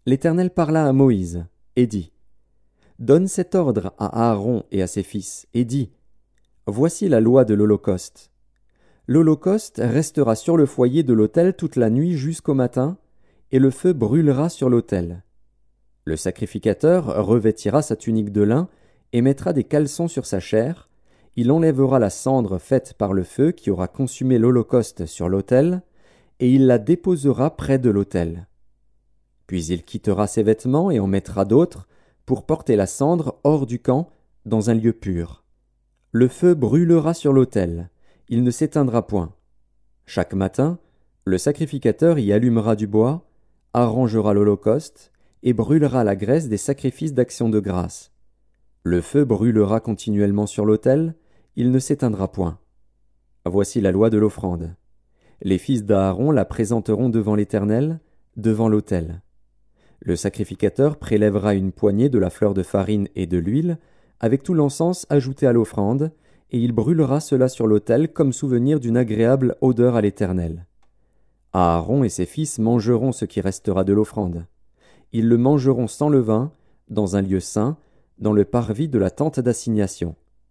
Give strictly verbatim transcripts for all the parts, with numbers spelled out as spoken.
L'Éternel parla à Moïse, et dit, Donne cet ordre à Aaron et à ses fils, et dis, Voici la loi de l'Holocauste. L'Holocauste restera sur le foyer de l'autel toute la nuit jusqu'au matin, et le feu brûlera sur l'autel. Le sacrificateur revêtira sa tunique de lin et mettra des caleçons sur sa chair. Il enlèvera la cendre faite par le feu qui aura consumé l'Holocauste sur l'autel, et il la déposera près de l'autel. Puis il quittera ses vêtements et en mettra d'autres, pour porter la cendre hors du camp, dans un lieu pur. Le feu brûlera sur l'autel, il ne s'éteindra point. Chaque matin, le sacrificateur y allumera du bois, arrangera l'Holocauste, et brûlera la graisse des sacrifices d'action de grâce. Le feu brûlera continuellement sur l'autel, il ne s'éteindra point. Voici la loi de l'offrande. Les fils d'Aaron la présenteront devant l'Éternel, devant l'autel. Le sacrificateur prélèvera une poignée de la fleur de farine et de l'huile, avec tout l'encens ajouté à l'offrande, et il brûlera cela sur l'autel comme souvenir d'une agréable odeur à l'Éternel. Aaron et ses fils mangeront ce qui restera de l'offrande. Ils le mangeront sans levain, dans un lieu saint, dans le parvis de la tente d'assignation.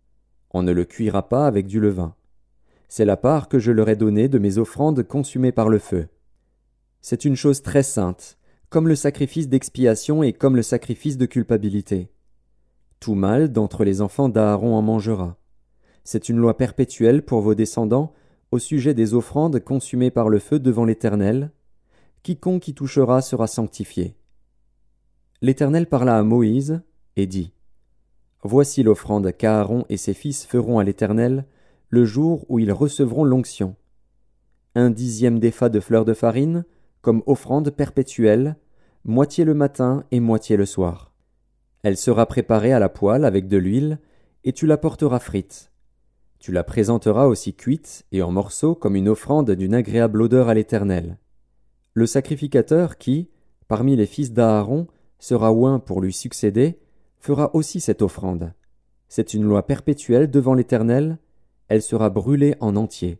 On ne le cuira pas avec du levain. C'est la part que je leur ai donnée de mes offrandes consumées par le feu. C'est une chose très sainte, comme le sacrifice d'expiation et comme le sacrifice de culpabilité. Tout mâle d'entre les enfants d'Aaron en mangera. C'est une loi perpétuelle pour vos descendants au sujet des offrandes consumées par le feu devant l'Éternel. Quiconque y touchera sera sanctifié. L'Éternel parla à Moïse et dit, Voici l'offrande qu'Aaron et ses fils feront à l'Éternel le jour où ils recevront l'onction. Un dixième d'épha de fleur de farine, comme offrande perpétuelle, moitié le matin et moitié le soir. Elle sera préparée à la poêle avec de l'huile, et tu la porteras frite. Tu la présenteras aussi cuite et en morceaux comme une offrande d'une agréable odeur à l'Éternel. Le sacrificateur qui, parmi les fils d'Aaron, sera oint pour lui succéder, fera aussi cette offrande. C'est une loi perpétuelle devant l'Éternel, elle sera brûlée en entier.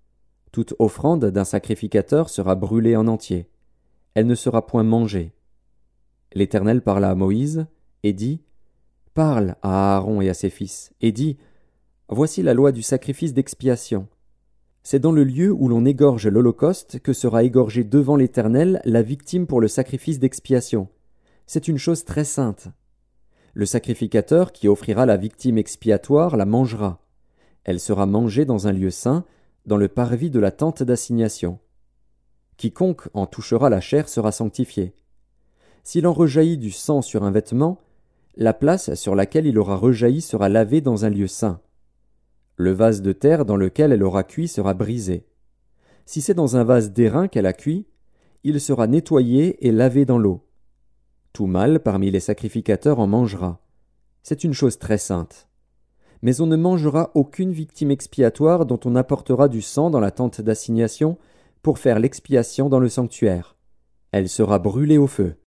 Toute offrande d'un sacrificateur sera brûlée en entier. Elle ne sera point mangée. L'Éternel parla à Moïse, et dit, Parle à Aaron et à ses fils, et dis, Voici la loi du sacrifice d'expiation. C'est dans le lieu où l'on égorge l'Holocauste que sera égorgée devant l'Éternel la victime pour le sacrifice d'expiation. C'est une chose très sainte. Le sacrificateur qui offrira la victime expiatoire la mangera. Elle sera mangée dans un lieu saint, dans le parvis de la tente d'assignation. Quiconque en touchera la chair sera sanctifié. S'il en rejaillit du sang sur un vêtement, la place sur laquelle il aura rejailli sera lavée dans un lieu saint. Le vase de terre dans lequel elle aura cuit sera brisé. Si c'est dans un vase d'airain qu'elle a cuit, il sera nettoyé et lavé dans l'eau. Tout mâle parmi les sacrificateurs en mangera. C'est une chose très sainte. Mais on ne mangera aucune victime expiatoire dont on apportera du sang dans la tente d'assignation pour faire l'expiation dans le sanctuaire. Elle sera brûlée au feu.